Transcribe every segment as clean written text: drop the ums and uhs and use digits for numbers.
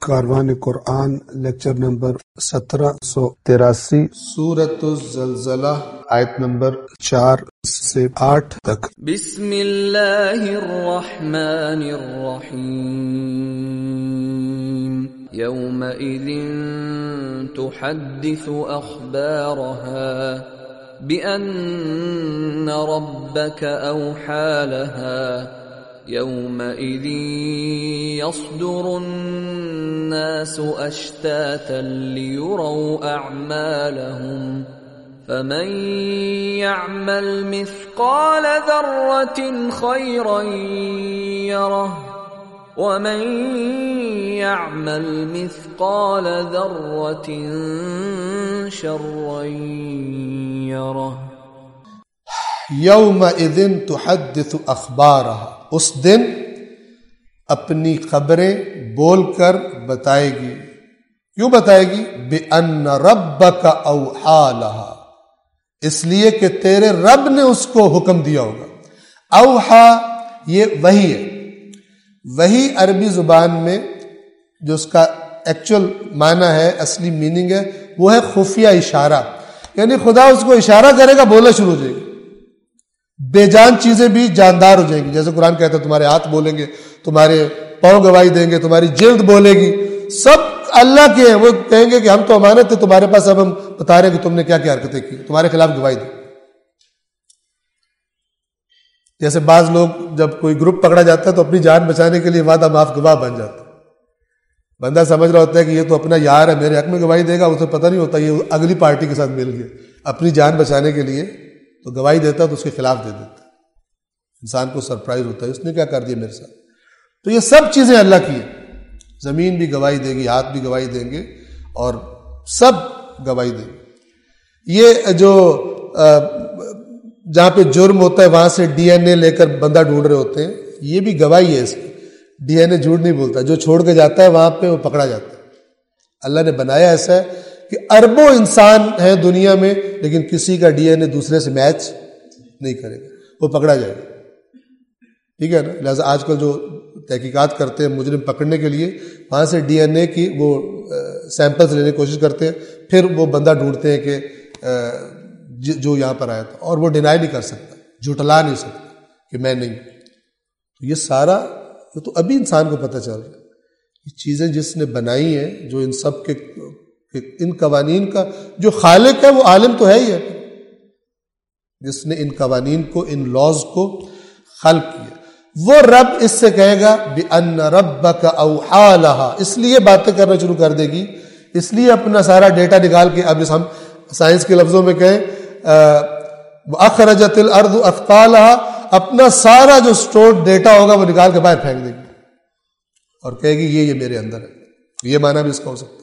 کاروان قرآن lecture number 1783 سورۃ الزلزلہ آیت number 4 سے 8 تک۔ بسم اللہ الرحمن الرحیم یومئذ تحدث اخبارها بأن ربك اوحى لها يومئذ يصدر الناس أشتاتا ليروا أعمالهم فمن يعمل مثقال ذرة خيرا يره ومن يعمل مثقال ذرة شرا يره یومئذ تحدث اخبارها، اس دن اپنی خبریں بول کر بتائے گی۔ کیوں بتائے گی؟ بِأَنَّ رَبَّكَ أَوْحَى لَهَا، اس لیے کہ تیرے رب نے اس کو حکم دیا ہوگا۔ اوحا یہ وحی ہے۔ وحی عربی زبان میں جو اس کا ایکچول معنی ہے، اصلی میننگ ہے، وہ ہے خفیہ اشارہ، یعنی خدا اس کو اشارہ کرے گا، بولنا شروع ہو جائے گی۔ بے جان چیزیں بھی جاندار ہو جائیں گی، جیسے قرآن کہتا ہے تمہارے ہاتھ بولیں گے، تمہارے پاؤں گواہی دیں گے، تمہاری جلد بولے گی، سب اللہ کے ہیں۔ وہ کہیں گے کہ ہم تو امانت تھے تمہارے پاس، اب ہم بتا رہے ہیں کہ تم نے کیا کیا حرکتیں کی، تمہارے خلاف گواہی دی۔ جیسے بعض لوگ جب کوئی گروپ پکڑا جاتا ہے تو اپنی جان بچانے کے لیے وعدہ معاف گواہ بن جاتا ہے۔ بندہ سمجھ رہا ہوتا ہے کہ یہ تو اپنا یار ہے، میرے حق میں گواہی دے گا، اسے پتہ نہیں ہوتا یہ اگلی پارٹی کے ساتھ مل گیا، اپنی جان بچانے کے لیے تو گواہی دیتا تو اس کے خلاف دے دیتا۔ انسان کو سرپرائز ہوتا ہے، اس نے کیا کر دیا میرے ساتھ۔ تو یہ سب چیزیں اللہ کی ہیں، زمین بھی گواہی دے گی، ہاتھ بھی گواہی دیں گے، اور سب گواہی دیں گے۔ یہ جو جہاں پہ جرم ہوتا ہے وہاں سے ڈی این اے لے کر بندہ ڈھونڈ رہے ہوتے ہیں، یہ بھی گواہی ہے اس کی۔ ڈی این اے جھوٹ نہیں بولتا، جو چھوڑ کے جاتا ہے وہاں پہ وہ پکڑا جاتا ہے۔ اللہ نے بنایا ایسا ہے کہ اربوں انسان ہیں دنیا میں، لیکن کسی کا ڈی این اے دوسرے سے میچ نہیں کرے گا، وہ پکڑا جائے گا، ٹھیک ہے نا۔ لہٰذا آج کل جو تحقیقات کرتے ہیں مجرم پکڑنے کے لیے، وہاں سے ڈی این اے کی وہ سیمپلز لینے کی کوشش کرتے ہیں، پھر وہ بندہ ڈھونڈتے ہیں کہ جو یہاں پر آیا تھا، اور وہ ڈینائی نہیں کر سکتا، جھٹلا نہیں سکتا کہ میں نہیں۔ تو یہ سارا یہ تو ابھی انسان کو پتہ چل رہا ہے، یہ چیزیں جس نے بنائی ہیں، جو ان سب کے ان قوانین کا جو خالق ہے وہ عالم تو ہے ہی ہے، جس نے ان قوانین کو، ان لاز کو خلق کیا، وہ رب اس سے کہے گا بِأَنَّ رَبَّكَ أَوْحَى لَهَا، اس لیے باتیں کرنا شروع کر دے گی، اس لیے اپنا سارا ڈیٹا نکال کے، اب ہم سائنس کے لفظوں میں کہیں وَأَخْرَجَتِ الْأَرْضُ أَثْقَالَهَا، اپنا سارا جو سٹورڈ ڈیٹا ہوگا وہ نکال کے باہر پھینک دے گی اور کہے گی یہ میرے اندر ہے۔ یہ معنی بھی اس کا ہو سکتا ہے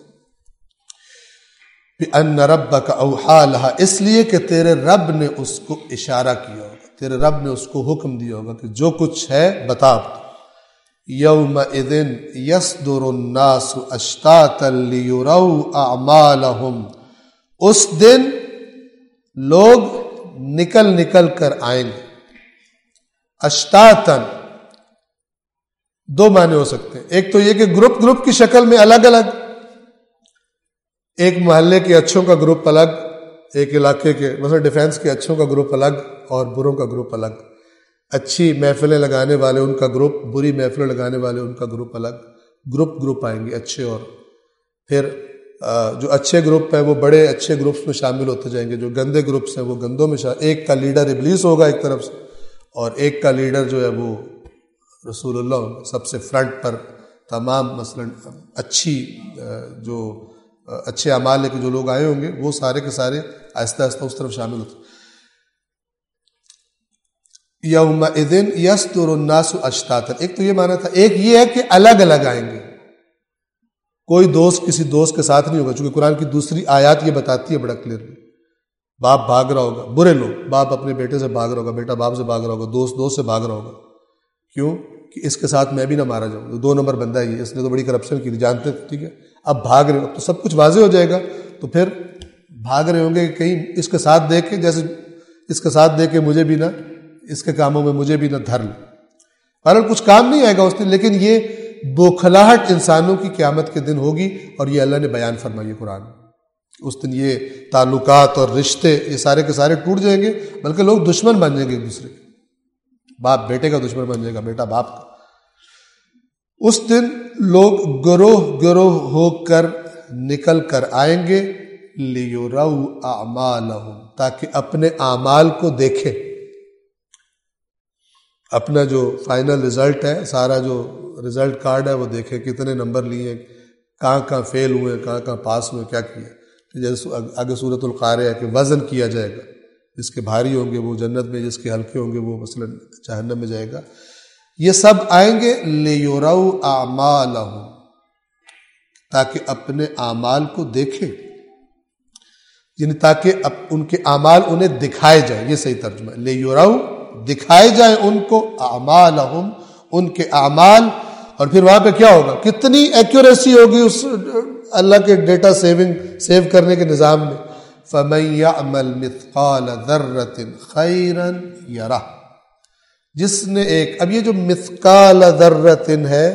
بِأَنَّ رَبَّكَ أَوْحَى لَهَا، اس لیے کہ تیرے رب نے اس کو اشارہ کیا ہوگا، تیرے رب نے اس کو حکم دیا ہوگا کہ جو کچھ ہے بتا۔ یومئذ یصدر الناس اشتاتا لیروا اعمالهم، اس دن لوگ نکل نکل کر آئیں گے۔ اشتاتا دو معنی ہو سکتے ہیں، ایک تو یہ کہ گروپ کی شکل میں الگ الگ، ایک محلے کے اچھوں کا گروپ الگ، ایک علاقے کے مثلا ڈیفینس کے اچھوں کا گروپ الگ اور بروں کا گروپ الگ، اچھی محفلیں لگانے والے ان کا گروپ، بری محفلیں لگانے والے ان کا گروپ الگ، گروپ آئیں گے اچھے، اور پھر جو اچھے گروپ ہیں وہ بڑے اچھے گروپس میں شامل ہوتے جائیں گے، جو گندے گروپس ہیں وہ گندوں میں ایک کا لیڈر ابلیس ہوگا ایک طرف سے، اور ایک کا لیڈر جو ہے وہ رسول اللہ، سب سے فرنٹ پر تمام مثلا اچھی جو اچھے اعمال لے کے جو لوگ آئے ہوں گے وہ سارے کے سارے آہستہ آہستہ اس طرف شامل ہوتے۔ یومئذ یصدر الناس اشتاتا، ایک تو یہ معنی تھا، ایک یہ ہے کہ الگ الگ آئیں گے، کوئی دوست کسی دوست کے ساتھ نہیں ہوگا، چونکہ قرآن کی دوسری آیات یہ بتاتی ہے بڑا کلیئرلی۔ باپ بھاگ رہا ہوگا، برے لوگ، باپ اپنے بیٹے سے بھاگ رہا ہوگا، بیٹا باپ سے بھاگ رہا ہوگا، دوست سے بھاگ رہا ہوگا، کیوں کہ اس کے ساتھ میں بھی نہ مارا جاؤں، 2 نمبر بندہ ہے یہ، اس نے تو بڑی کرپشن کی، جانتے تھے، ٹھیک ہے، اب بھاگ رہے ہو تو سب کچھ واضح ہو جائے گا، تو پھر بھاگ رہے ہوں گے کہ کہیں اس کے ساتھ دے کے، جیسے اس کے ساتھ دے کے مجھے بھی نہ، اس کے کاموں میں مجھے بھی نہ دھر لے۔ بہرحال کچھ کام نہیں آئے گا اس نے، لیکن یہ بوکھلاہٹ انسانوں کی قیامت کے دن ہوگی، اور یہ اللہ نے بیان فرمائی ہے قرآن میں۔ اس دن یہ تعلقات اور رشتے یہ سارے کے سارے ٹوٹ جائیں گے، بلکہ لوگ دشمن بن جائیں گے ایک دوسرے کے، باپ بیٹے کا دشمن بن جائے گا، بیٹا باپ کا۔ اس دن لوگ گروہ گروہ ہو کر نکل کر آئیں گے، لِيُرَوْا أَعْمَالَهُمْ، تاکہ اپنے اعمال کو دیکھیں، اپنا جو فائنل رزلٹ ہے، سارا جو رزلٹ کارڈ ہے وہ دیکھیں، کتنے نمبر لیے، کہاں کہاں فیل ہوئے، کہاں کہاں پاس ہوئے، کیا کیا۔ جیسے آگے سورۃ القاریہ کہ وزن کیا جائے گا، جس کے بھاری ہوں گے وہ جنت میں، جس کے ہلکے ہوں گے وہ مثلا جہنم میں جائے گا۔ یہ سب آئیں گے لِيُرَوْا أَعْمَالَهُمْ، تاکہ اپنے اعمال کو دیکھیں، یعنی تاکہ ان کے اعمال انہیں دکھائے جائیں، یہ صحیح ترجمہ ہے، لِيُرَوْا دکھائے جائیں ان کو، اعمالہم ان کے اعمال۔ اور پھر وہاں پہ کیا ہوگا، کتنی ایکوریسی ہوگی اس اللہ کے ڈیٹا سیو کرنے کے نظام میں۔ فَمَن يَعْمَلْ مِثْقَالَ ذَرَّةٍ خَيْرًا يَرَهُ، جس نے ایک، اب یہ جو مثقال ذرۃ ہے،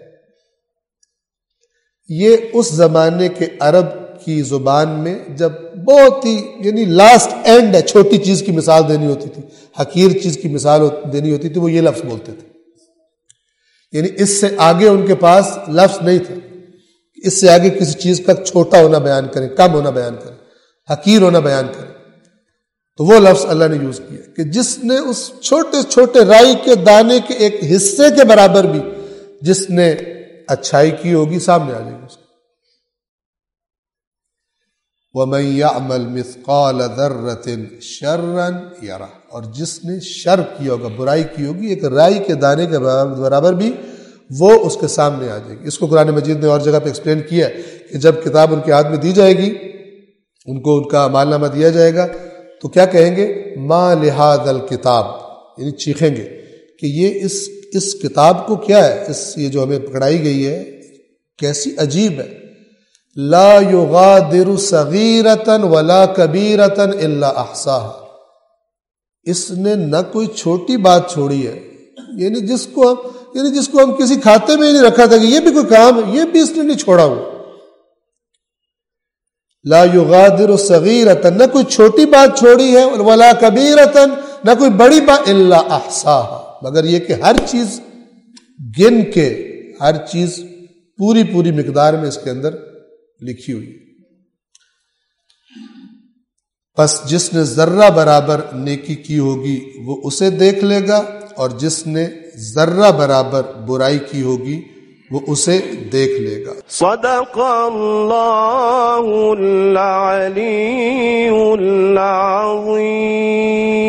یہ اس زمانے کے عرب کی زبان میں جب بہت ہی یعنی لاسٹ اینڈ ہے، چھوٹی چیز کی مثال دینی ہوتی تھی، حقیر چیز کی مثال دینی ہوتی تھی، وہ یہ لفظ بولتے تھے، یعنی اس سے آگے ان کے پاس لفظ نہیں تھا، اس سے آگے کسی چیز کا چھوٹا ہونا بیان کریں، کم ہونا بیان کریں، حقیر ہونا بیان کریں، تو وہ لفظ اللہ نے یوز کیا کہ جس نے اس چھوٹے چھوٹے رائی کے دانے کے ایک حصے کے برابر بھی جس نے اچھائی کی ہوگی سامنے آ جائے گی اس کو۔ وَمَن يَعْمَلْ مِثْقَالَ ذَرَّةٍ شَرًّا يَرَهُ، اور جس نے شر کیا ہوگا، برائی کی ہوگی، ایک رائی کے دانے کے برابر بھی وہ اس کے سامنے آ جائے گی۔ اس کو قرآن مجید نے اور جگہ پہ ایکسپلین کیا ہے کہ جب کتاب ان کے ہاتھ میں دی جائے گی، ان کو ان کا اعمال نامہ دیا جائے گا، تو کیا کہیں گے، ما لہذا الکتاب، یعنی چیخیں گے کہ یہ اس کتاب کو کیا ہے، یہ جو ہمیں پکڑائی گئی ہے کیسی عجیب ہے۔ لا یغادر صغیرۃ ولا کبیرۃ الا احصاها، اس نے نہ کوئی چھوٹی بات چھوڑی ہے، یعنی جس کو ہم کسی کھاتے میں ہی نہیں رکھا تھا کہ یہ بھی کوئی کام ہے، یہ بھی اس نے نہیں چھوڑا ہوا۔ لا یغادر صغیرۃ، نہ کوئی چھوٹی بات چھوڑی ہے، ولا کبیرۃ، نہ کوئی بڑی بات، الا احصاها، مگر یہ کہ ہر چیز گن کے، ہر چیز پوری مقدار میں اس کے اندر لکھی ہوئی۔ پس جس نے ذرہ برابر نیکی کی ہوگی وہ اسے دیکھ لے گا، اور جس نے ذرہ برابر برائی کی ہوگی وہ اسے دیکھ لے گا۔ صدق اللہ العلی العظیم۔